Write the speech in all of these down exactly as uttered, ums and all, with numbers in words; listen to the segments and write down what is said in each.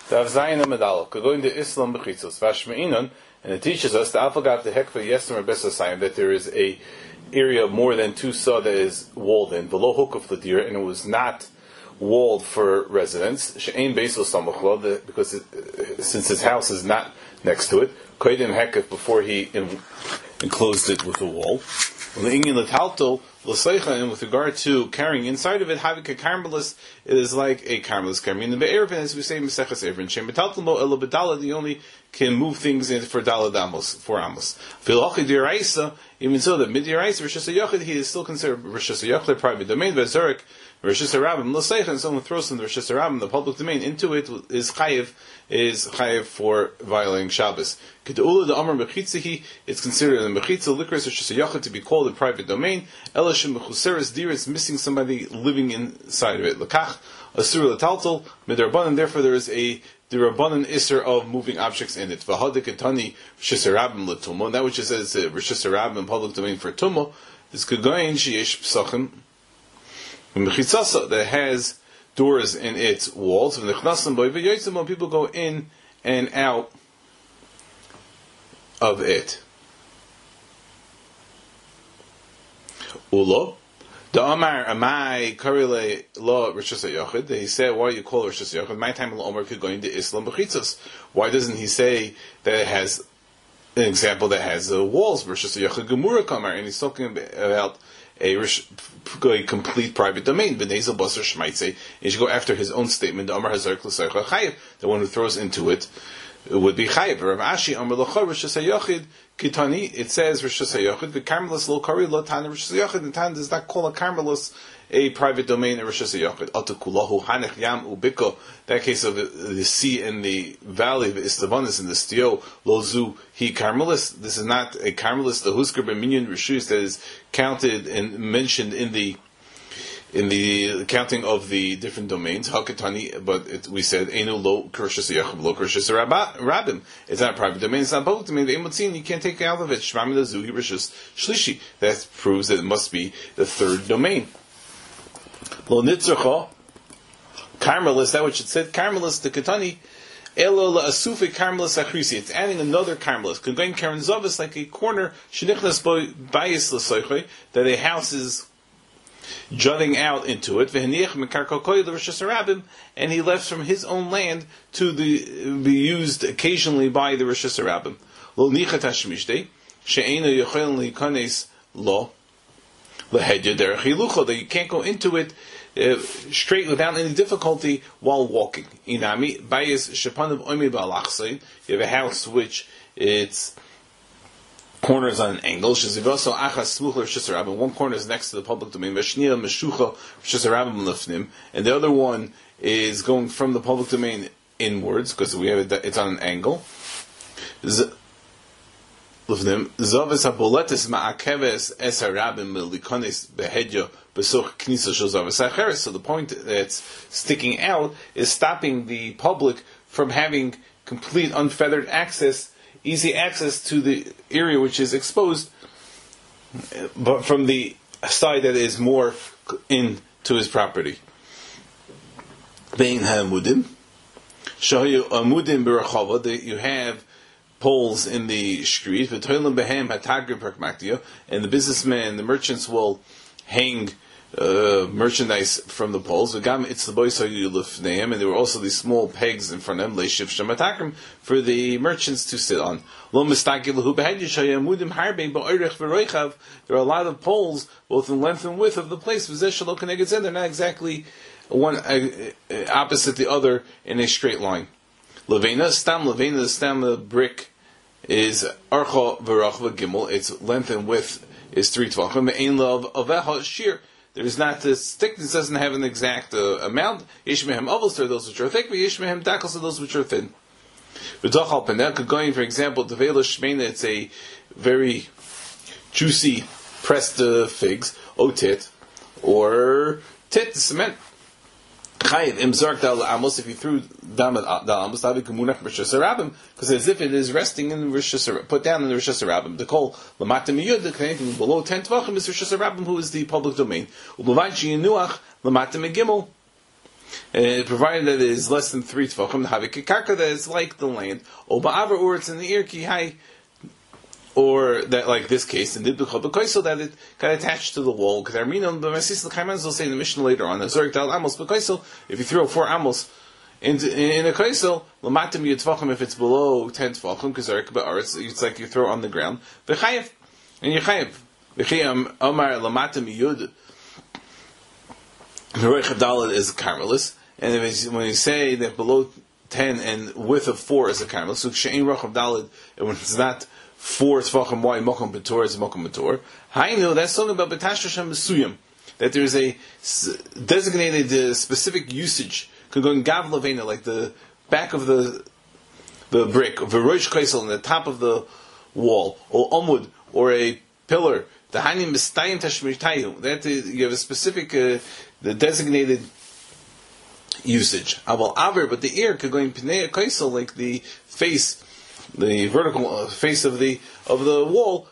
Dav Zayin Amidal, going to Islam Bechitzos, Vashmeinon, and it teaches us the Alphagat the Hekva Yesem Rebesasayim that there is a area of more than two saw that is walled in, below Hukuf Ladir, and it was not walled for residents. She'ain Beisel Samachla, because it, since his house is not next to it, Koidim Hekef before he in, enclosed it with a wall. And with regard to carrying inside of it, Havika Carmelis is like a Carmelis carrying. In the Erevin, as we say, Mesechus Erevin, Shem Betaltamo Elo Bedala, the only can move things in for Dalad Amos, for Amos. Philochi Diraisa, even so, the Mid Diraisa, Rosh Hashanah, he is still considered Rosh Hashanah, private domain, but Zurich, Rosh Hashanah, L'Seich, and someone throws in the Rosh Hashanah, the public domain, into it is Chayiv, is Chayiv for violating Shabbos. Kedula the Amr Mechitzihi, it's considered a Mechitza, Likras, Rosh Hashanah, to be called a private domain. Elashim Mechuseres Dir, it's missing somebody living inside of it. Lakach, Asur Lataltal, Midarban, therefore there is a the Rabbanan Isser of moving objects in it. Vahadik Etani, Rishisarabim Latumah, that which is says Rishisarabim public domain for Tumah, this Kugain Shiesh Psachim, Mechitzasa, that has doors in its walls. When people go in and out of it. Ulo. The Amar Amai Karile Law Rishus HaYachid. He said, why do you call it Rishus HaYachid? My time Omar could go into Islam Bechitzos. Why doesn't he say that it has an example that has uh, walls? Rishus HaYachid Gemura Kamar, and he's talking about a, a complete private domain. B'neizel Basar Shmaitze. He should go after his own statement. The Amar Hazar L'Saycha Chayev. The one who throws into it, it would be Chayev. Rav Ashi Amar L'Chor Rishus HaYachid Kitani, it says Rishus HaYachid, the Carmelis lo Kari lo Tana Rishus HaYachid, the Tana does not call a Carmelis a private domain of Rishus HaYachid. Atakulahu Hanech Yam Ubiko, that case of the, the sea and the valley of Istavanis and the Stio, lo Zu He Carmelis, this is not a Carmelis, the Husker B'minyan Rishus that is counted and mentioned in the in the counting of the different domains, Hakatani, but it, we said, Einu lo Rishus HaYachid, lo Rishus Rabim. It's not a private domain, it's not a public domain. The Imutzin, you can't take it out of it. Shmami Lazuhi Rishus Shlishi. That proves that it must be the third domain. Lo Nitzracha, Carmelis, that which it said, Carmelis, the Katani, Elo la Asufi Carmelis Achrisi. It's adding another Carmelis. Kungain Karen Zavis, like a corner, Shenichnas Bayis Lasoichoi, that a house is jutting out into it, and he left from his own land to the, be used occasionally by the Rosh Hashanah. That you can't go into it uh, straight without any difficulty while walking. You have a house which it's corners on an angle. One corner is next to the public domain, and the other one is going from the public domain inwards because we have it, it's on an angle. So the point that's sticking out is stopping the public from having complete unfeathered access, easy access to the area which is exposed, but from the side that is more into his property. Bein ha'amudim, shahayu amudim b'rachava, that you have poles in the street, v'toilim behem hatagrim perkmaktia, and the businessmen, the merchants will hang Uh, merchandise from the poles. And there were also these small pegs in front of them for the merchants to sit on. There are a lot of poles, both in length and width of the place. They're not exactly one uh, opposite the other in a straight line. Levena, stam levena, the stam of brick is archa v'rachva gimel. Its length and width is three tvachim. Ein love aveha shir. There is not this thickness, doesn't have an exact uh, amount. Yishmehem avos, there are those which are thick, but Yishmehem dakos are those which are thin. V'tochal penel, going for example, the vela shmeina, it's a very juicy pressed uh, figs, otit, or tit, cement. Chayiv imzark dal amos, if you threw dam dal amos, that would be gemunach rishus harabim, because as if it is resting in the rishus, put down in the rishus harabim. The kol lamatim yud, anything below ten tvachim is rishus harabim, who is the public domain. Ubavayin sheyinuach lamatim gimel. Uh, provided that it is less than three tefachim, karka, that is like the land, or ba'avar, or it's in the ear, ki hai, or that, like this case, and did become so that it got attached to the wall. Because Armino, but my sister Kaimanz will say in the mission later on, if you throw four amos into in a kaisel, lamatim yitfachim, if it's below ten tefachim, because it's, it's like you throw on the ground. V'chayev, and you chayev. V'chiyam omar lamatim yud. The Roich Dalet is a Carmelis, and if when you say that below ten and width of four is a Carmelis, so she'ein Roich Dalet, and when it's not four tefachim wide mokum betor is mokum betor. I know that's talking about betash Hashem mesuyim, that there is a designated uh, specific usage. Could go in gav lavena, like the back of the the brick of a rosh kaisel on the top of the wall, or omud, or a pillar. The hanim mistayim tashmirtayu. That you have a specific uh, the designated usage. Aval aver, but the ear could go in pnei kaisel, like the face. The vertical face of the of the wall,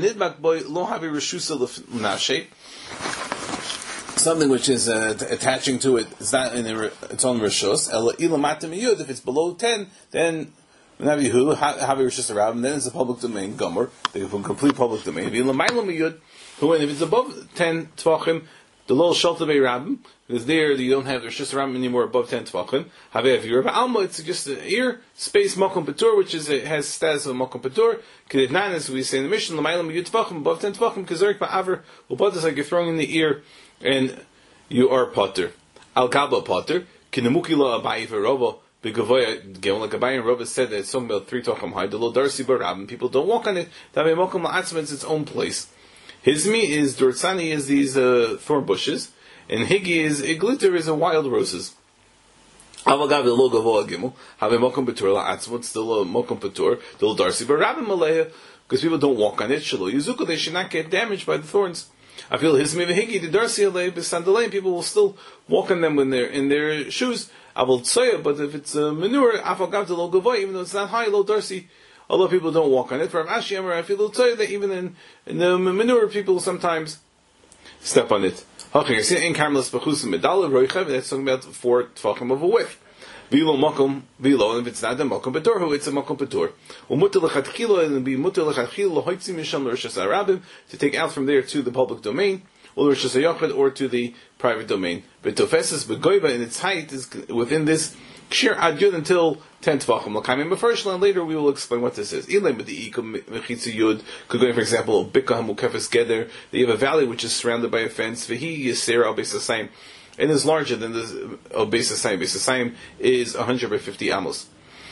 something which is uh, t- attaching to it is not in its own rishus. If it's below ten, then then it's a public domain. Gomer, they have a complete public domain. If it's above ten tvachim, the little shelter bay rabbim, because there you don't have the Rishus Rabbim anymore above ten tvachim. However, if you're of Alma, it's just an ear space Mokum Patur, which is it has status of Mokum Patur. Kedivnan, as we say in the mission, L'maylam Yud tvachim above ten tvachim, Kazarik Ba'aver, L'pot is like you're throwing in the ear, and you are Potter. Al Gaba Potter, Kinemuki Lo Abayi V'Rovo, B'Gavoya, Geon like Abayi and Rova said that it's talking about three tvachim high. The Lo Darsi Ba'Rabbim, people don't walk on it. That way Mokum La'atzim is its own place. Hizmi is Dortzani is these uh, thorn bushes, and Higi is Iglitter is a wild roses. Avagav the logo of Gimel have a mokum betur la'atzmut still a mokum betur the darsi but rabbim malaya because people don't walk on it. Shelo yuzuka they should not get damaged by the thorns. I feel Hizmi v'Higi the darsi alei b'sandalei people will still walk on them when they're in their shoes. Avol tsoya, but if it's uh, manure avagav the logo even though it's not high low darsi. A lot of people don't walk on it. From Ashi Amar, I feel will tell you that even in, in the manure, people sometimes step on it. Okay, I see in Carmelis B'chusim Medal Roichev. That's talking about four tefachim of a width. V'ilo makom v'ilo, and if it's not the makom betor, it's a makom betor. U'muter lechatchila, and be muter lechatchila lohoitzi misham l'rishas harabim to take out from there to the public domain, or l'rishas hayachid, or to the private domain. But tofeses begoiva, and its height is within this. Kshir ad yud until ten tvachim. L'kaimim b'first, and later we will explain what this is. Ilay b'di ikum mechitzu yud could go, for example, bika hamukefes geder. They have a valley which is surrounded by a fence. V'hi yisera al beis hasayim, and is larger than the al beis hasayim. Beis hasayim is one hundred fifty amos.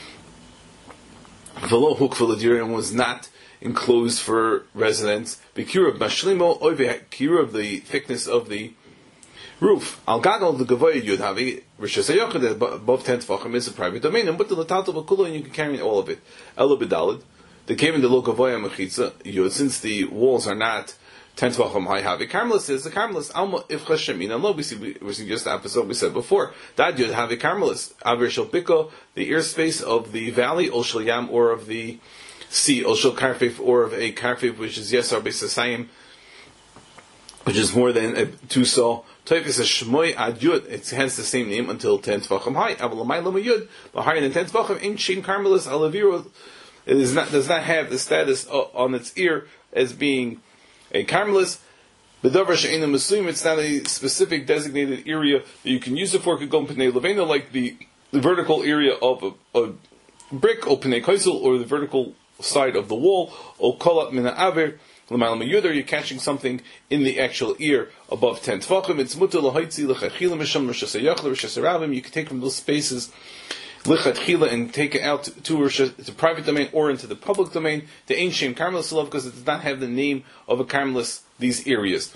V'lo hukvel adirim was not enclosed for residents. B'kirav mashlimo oive kirav the thickness of the roof. Al gadol the gavoy yud havi rishas hayachid above ten tefachim is a private domain, and put the latato b'kulo and you can carry all of it. Elo b'dalid they came in the lo gavoy mechitza yud since the walls are not ten tefachim high. Havi Carmelis is the Carmelis alma ifcha shemin and lo we see we see just the episode we said before that yud havi Carmelis aver shel biko the ear space of the valley ol shel yam or of the sea ol shel karfif or of a karfif which is yesar beis hasayim which is more than a two saw. Toifis is Shmoy ad Yud. It has the same name until ten tvachim high. Avalamay lama Yud, but higher than ten tvachim. In Shem Carmelis alaviro, it is not does not have the status on its ear as being a Carmelis. The davar she'ena muslim. It's not a specific designated area that you can use it for. It could go pnei levena like the, the vertical area of a, a brick, or pnei kaisel, or the vertical side of the wall, or kolat mina aver. You're catching something in the actual ear above ten tefachim. It's mutar lahaitzi lechatchila misham rishas hayachla rishas harabim. You can take from those spaces lechatchila and take it out to, to, to private domain or into the public domain. The ain't shem Carmelis love because it does not have the name of a Carmelis. These areas.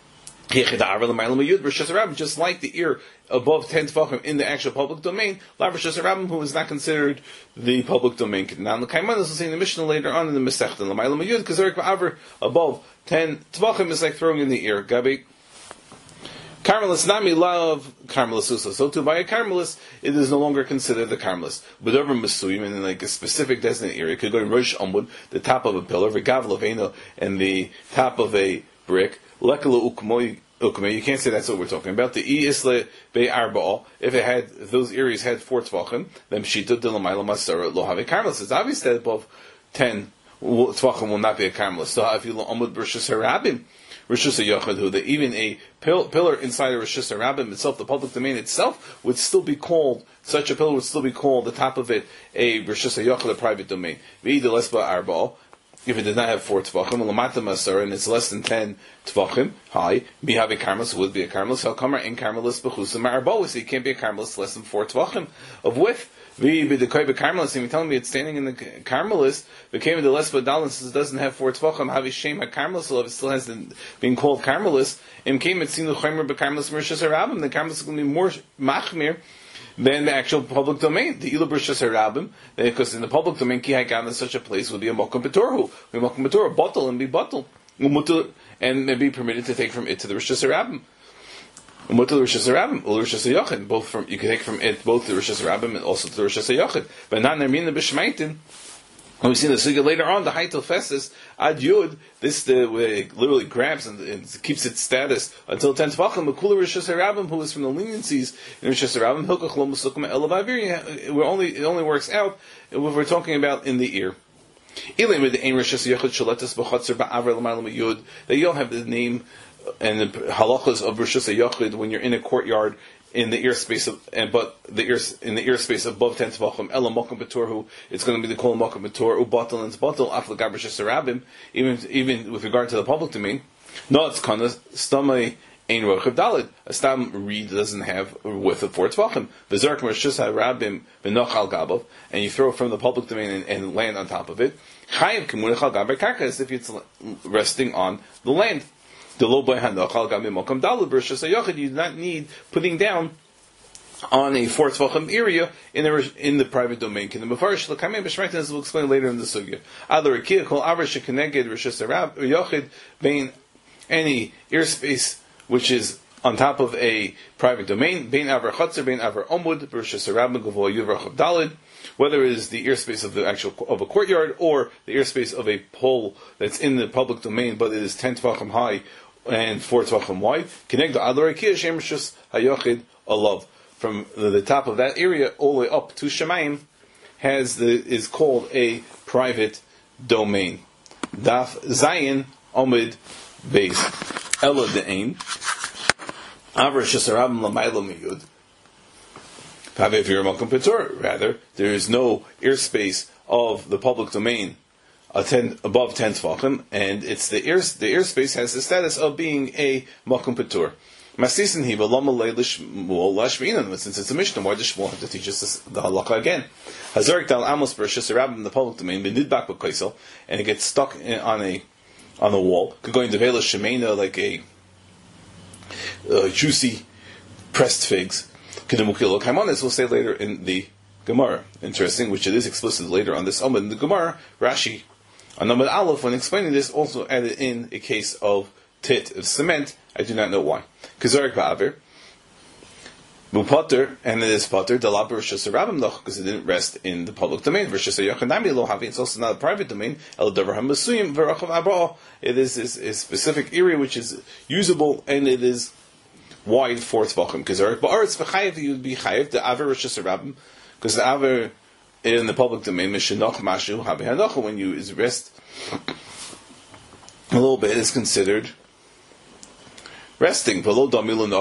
Just like the ear above ten tefachim in the actual public domain, who is not considered the public domain. Now, the Kaiman is saying the Mishnah later on in the Masechta, because above ten tefachim is like throwing in the ear. Gabi. Carmelis nami love Carmelis usa. So to buy a Carmelis, it is no longer considered the Carmelis. But over Mesuyim, in like a specific designated area, it could go in Rosh Amud, the top of a pillar, V'gav Laveno, and the top of a brick. Lekala ukmoy ukme. You can't say that's what we're talking about. The I isle be arba'al. If it had, if those areas had four tvachim, then pshita dilamayla masara lo have a karmelis. It's obvious that above ten tvachim will not be a karmelis. So if you amud b'rishus harabim, rishus hayachid, who that even a pill, pillar inside of rishus harabim itself, the public domain itself, would still be called, such a pillar would still be called, the top of it, a rishus hayachid, a private domain. V'ida lesba arba'al. If it did not have four tvachim, lamata masar, and it's less than ten tvachim, hi, we have a karmelis, would be a karmelis. How come in karmelis b'chusim ma'arbo? So it can't be a karmelis less than four tvachim of width. We be the koy karmelis, and you're telling me it's standing in the karmelis. Became the less badalin, it doesn't have four tvachim. Have a shame a karmelis, so if it still has the, being called karmelis. Im came it seen the chaymer b'karmelis mershas harabim. The karmelis is going to be more machmir than the actual public domain, the ilu b'rishus harabim, because in the public domain, ki hagan in such a place would be a mokum betorhu, be mokum betorhu, bottle and be bottle, and be permitted to take from it to the rishus harabim. Umutul rishus harabim, ul rishus hayachid, both from you can take from it both the rishus harabim and also to the rishus hayachid, but not nermin the b'shmaitin. And we see the sugya later on, the Haitel Festus, Ad Yud, this the way it literally grabs and, and keeps its status until ten Tvachim, Makula Rishus HaRabim, who is from the leniencies in Rishus HaRabim, Hilkach Lo Musukum Elavavir, we're only, it only works out if we're talking about in the ear. Ilim with the Ein Rishus Yachid Shaletas B'Chatzer Ba'avar L'Malam Yud, that you don't have the name and the halachas of Rishus HaYachid when you're in a courtyard, in the ear space of, and but the ear in the ear space above ten tvachim, ela mokum betorhu, it's going to be the kol mokum betor ubatel and batel afla gabrish sarabim. Even even with regard to the public domain, no, it's kind of stomach ein rochav dalid. A stam reed doesn't have a width of four tvachim. V'zark mershus harabim v'noch al gabav, and you throw it from the public domain and, and land on top of it. Chayiv kimunich al gaber karka, as if it's resting on the land. The low by hanachal gami mokam dalud b'rishus hayachid. You do not need putting down on a four tvachim area in the in the private domain. Can the mefarish l'kamei b'shmaitin, as we'll explain later in the sugya. Adar rekia kol aver shekeneged rishus hayachid bein any airspace which is on top of a private domain. Bein aver chatzer bein aver omud b'rishus harabim gavoy yuvrach dalid. Whether it is the airspace of the actual of a courtyard or the airspace of a pole that's in the public domain, but it is ten tvachim high and four tvachim wide. Connect the adar rekia shem rishus hayachid alav. From the top of that area all the way up to Shemayim has the is called a private domain. Daf Zayin Omid Beis Elo De'ein Avar Shesarabim Lamaylo Miyud. If you're a Malkum Petur, rather, there is no airspace of the public domain ten, above ten Tvachim, and it's the air the airspace has the status of being a Malkum Petur. Masisin hiva lama leilish muol lashminan. Since it's a Mishnah, why does Shmuel have to teach us this, the halacha again? Hazarik dal amos b'rishus harabim in the public domain b'nidbak b'kaisel, and it gets stuck in, on a on the wall. Could go into vela shemena like a uh, juicy pressed figs. Kedemukilo kaimanis. We'll say later in the Gemara. Interesting, which it is explicit later on this Amud in the Gemara. Rashi on Amud Aleph, when explaining this, also added in a case of tit of cement. I do not know why. Kazarik ba'aver, mupater, and it is pater dalab rishus harabim loch, because it didn't rest in the public domain. Rishus hayachanami lo havi. It's also not a private domain. El davar hamasuyim v'rachav abra. It is a specific area which is usable and it is wide for tzvachim. Kazarik ba'aretz v'chayev, you would be chayev the aver rishus harabim, because the aver in the public domain mishenach mashu havi hanocha, when you is rest a little bit is considered resting, and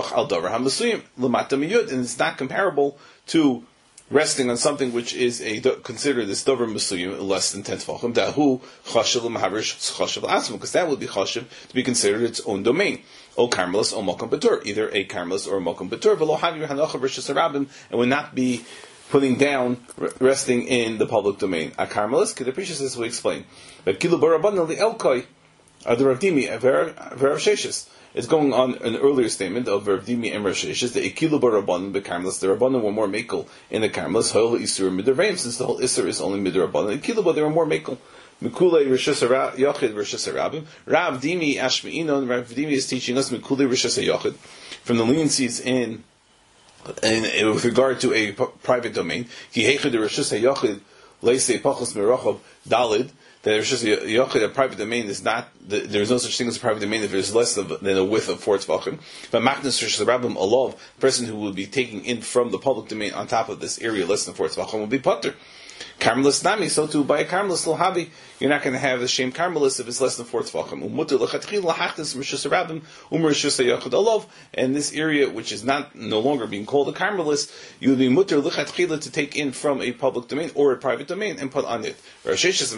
it's not comparable to resting on something which is a considered this davar masuyim less than ten tefachim. Dahu chashav l'maharish chashav l'asma, because that would be chashav to be considered its own domain. O karmelis o mokum betur, either a karmelis or a mokum betur. V'lo havi hanocha rishus harabim, and would not be putting down, resting in the public domain. A karmelis, Kedeprecious, as we explain. But kilu baraban the elkoi are the ravdimi verav sheshes. It's going on an earlier statement of Rav Dimi and Rav Sheshes, the Ikilu Barabanan bekarmelis. The Rabbanan were more mekel in the karmelis. Hoil Isur Midraim, since the whole Isur is only Midrabanan. Ikilu, but they were more mekel. Mikule Rishus Yachid Rishus Harabim. Rav Dimi Ashmi'inon. Rav Dimi is teaching us Mikule Rishus Yachid from the leniencies in, in with regard to a p- private domain. Ki Heichid Rishus Yachid Leisei Pachos Merachov Dalid. that Rishus Yochid, a private domain, is not, there is no such thing as a private domain if there's less of, than a width of four tvachim. But Maknas Rishus Rabbim Alov, the person who would be taking in from the public domain on top of this area less than four tvachim will be putter. Carmelis Nami, so too by a Carmelis Lohavi, you're not going to have the shame Carmelis if it's less than four tvachim. Umutter Lachatchil Lahachtis Rishus Rabbim Umar Rishus Yochid Alov, and this area which is not no longer being called a Carmelis, you would be mutter Lachatchila to take in from a public domain or a private domain and put on it. They're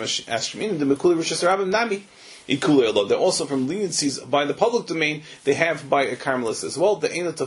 also from leniencies by the public domain, they have by a Carmelis as well.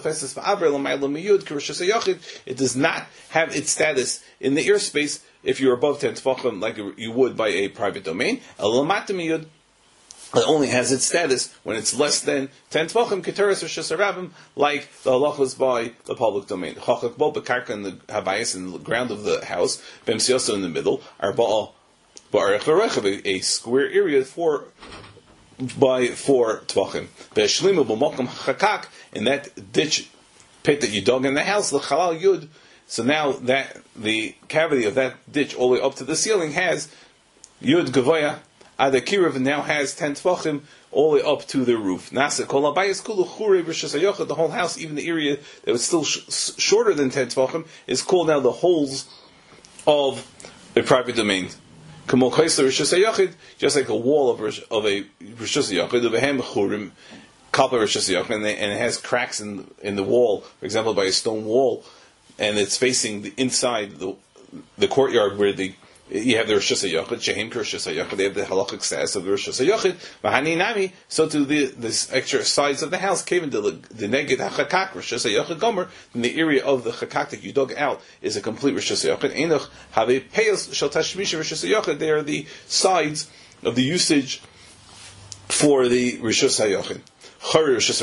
It does not have its status in the airspace if you're above ten tefachim like you would by a private domain. It only has its status when it's less than ten tefachim, keteris or shesarabim, like the halachas by the public domain. Chachak bo bekarka in the habayis, in the ground of the house, b'msiyoso in the middle, arba'a ba'arech l'rechav, a square area for by four tvachim. Be'eshlimu b'mokum chakak, in that ditch pit that you dug in the house, l'chalal yud. So now that the cavity of that ditch all the way up to the ceiling has yud gavoya. Ada Kiriv now has ten tvachim all the way up to the roof. Nasa kol habayis kulu churei rishus hayochid. The whole house, even the area that was still sh- shorter than ten tvachim, is called now the holes of a private domain. Kamo kaisla rishus hayochid, just like a wall of, rish, of a rishus hayochid, of a hem churim kalpa rishus hayochid, and it has cracks in in the wall, for example, by a stone wall, and it's facing the inside the the courtyard where the you have the Rishus HaYochid, Shehim Rishus HaYochid, they have the halachic status of the Rishus HaYochid, Mahani Nami, so to the this extra sides of the house, came into the Neged HaChakak, Rishus HaYochid Gomer, in the area of the Chakak that you dug out is a complete Rishus HaYochid. Enoch, have a Peyos, Shal Tashmisha Rishus HaYochid, they are the sides of the usage for the Rishus HaYochid. If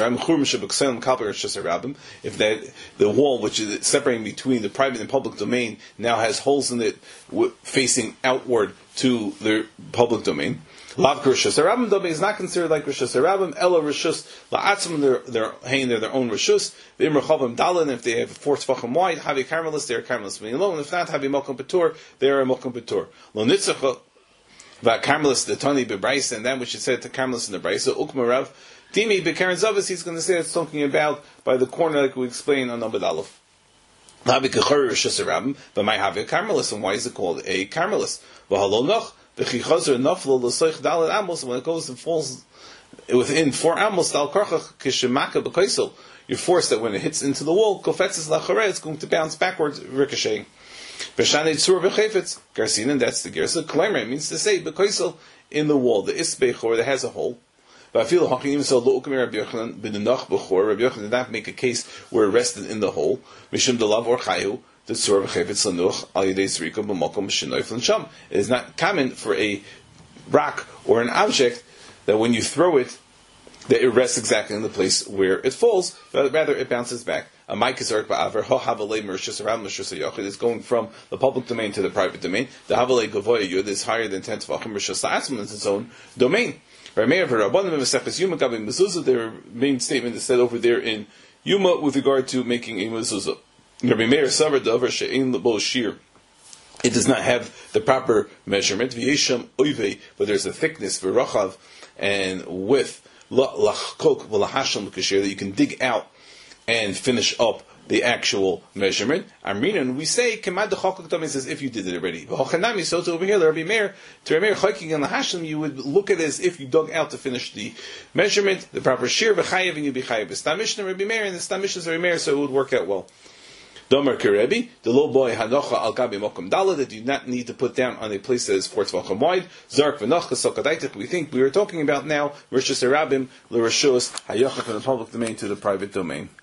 that the wall which is separating between the private and public domain now has holes in it facing outward to the public domain, Lav Rishus Harabim domain is not considered like Rishus Harabim. Ella Rishus La'atzim, they're they're hanging there their own Rishus. The Imrachavim Dalan, if they have four tefachim wide, Havi Carmelis, they're Carmelis being alone. If not, Havi Mokum Petur, they're a Mokum Petur. Lo Nitzacha Va Carmelis the Tani Bebraisa, and that which it said to Carmelis in the Braisa Ukmarav. Dimi Bekaren Zavis, he's going to say it's talking about by the corner, like we explained on Abed Aleph. Havi Kechor Rishus Harabim, but my Havi Carmelis, and why is it called a Carmelis? V'halonach v'chichazer naflo l'soich dalet amos, when it goes and falls within four amos dal karchach kishemaka b'kaisel, you're forced that when it hits into the wall, kofetzes lachareh, it's going to bounce backwards, ricocheting. V'shanei tzur v'chefetz garsin, and that's the gersa. Kleimer, it means to say b'kaisel in the wall, the isbechor that has a hole. But I feel Hakim so Lu'ukim Rabbi Yochanan b'denach b'chor. Rabbi Yochanan did not make a case where it rested in the hole. Mishum delav or chayu the tzur v'chefetz lanuch al yedei zrika b'makom shenoif l'nsham. It is not common for a rock or an object that when you throw it, that it rests exactly in the place where it falls, but rather it bounces back. A mic is ba'aver ha havalei mershus aram mershus hayochid is going from the public domain to the private domain. The havalei gavoya yud is higher than ten tvachim mershus la'atzman is its own domain. Their main statement is said over there in Yuma with regard to making a mezuzah. It does not have the proper measurement, but there's a thickness v'rachav and width that you can dig out and finish up the actual measurement. Amrinan, we say, Kamad the Chokak Domain says if you did it already. V'hochanami, so to over here, the Rabbi Meir, to Rabbi Meir Choking on the Hashem, you would look at it as if you dug out to finish the measurement, the proper shear, v'chayev, and you'd be chayev. Stam Mishnah, Rabbi Meir, and the Stam Mishnah is Rabbi Meir, so it would work out well. Domer Kerebi, the low boy Hanocha al Gabi Mokum Dala, that you do not need to put down on a place that is four tvachim wide. Zark v'nocha Sokadaitik, we think we are talking about now, Rishus Harabim, L'Rishus, Hayocha from the public domain to the private domain.